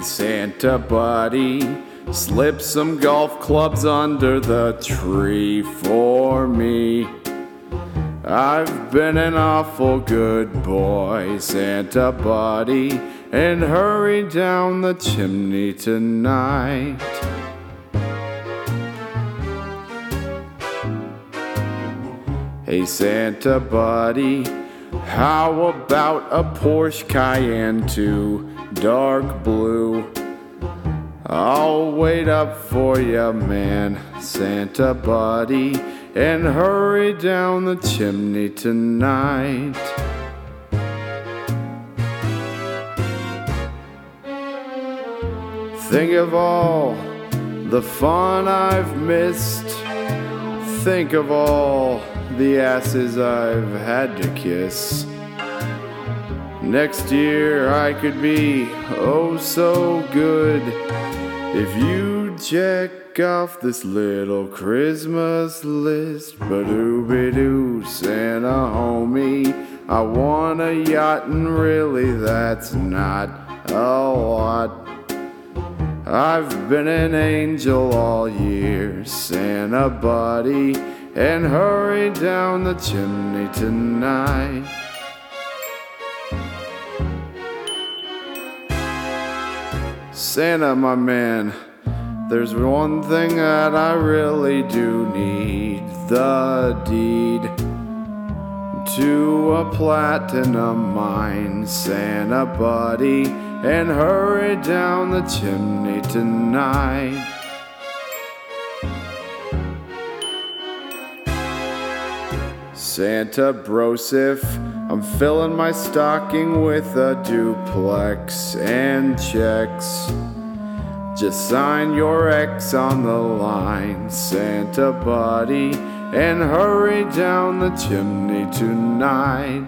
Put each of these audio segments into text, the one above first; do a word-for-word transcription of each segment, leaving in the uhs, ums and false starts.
Santa buddy, slip some golf clubs under the tree for me. I've been an awful good boy, Santa buddy, and hurry down the chimney tonight. Hey Santa buddy, how about a Porsche Cayenne two, dark blue? I'll wait up for ya, man, Santa buddy, and hurry down the chimney tonight. Think of all the fun I've missed. Think of all the asses I've had to kiss. Next year I could be oh so good if you check off this little Christmas list. Ba-doo-ba-doo, Santa homie, I want a yacht, and really that's not a lot. I've been an angel all year, Santa buddy, and hurry down the chimney tonight. Santa, my man, there's one thing that I really do need, the deed to a platinum mine, Santa buddy, and hurry down the chimney tonight. Santa brosif, I'm filling my stocking with a duplex and checks. Just sign your X on the line, Santa buddy, and hurry down the chimney tonight.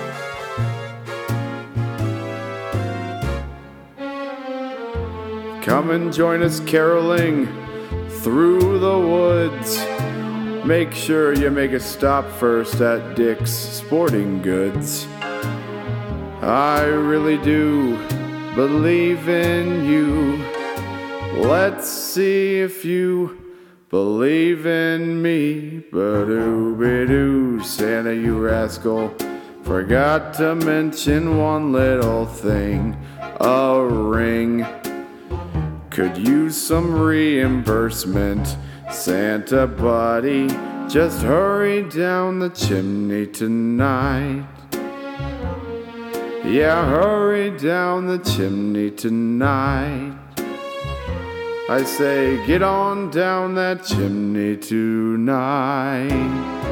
Come and join us caroling through the woods. Make sure you make a stop first at Dick's Sporting Goods. I really do believe in you. Let's see if you believe in me. Ba-doo-ba-doo, Santa, you rascal. Forgot to mention one little thing, a ring. Could use some reimbursement, Santa buddy, just hurry down the chimney tonight. Yeah, hurry down the chimney tonight. I say, get on down that chimney tonight.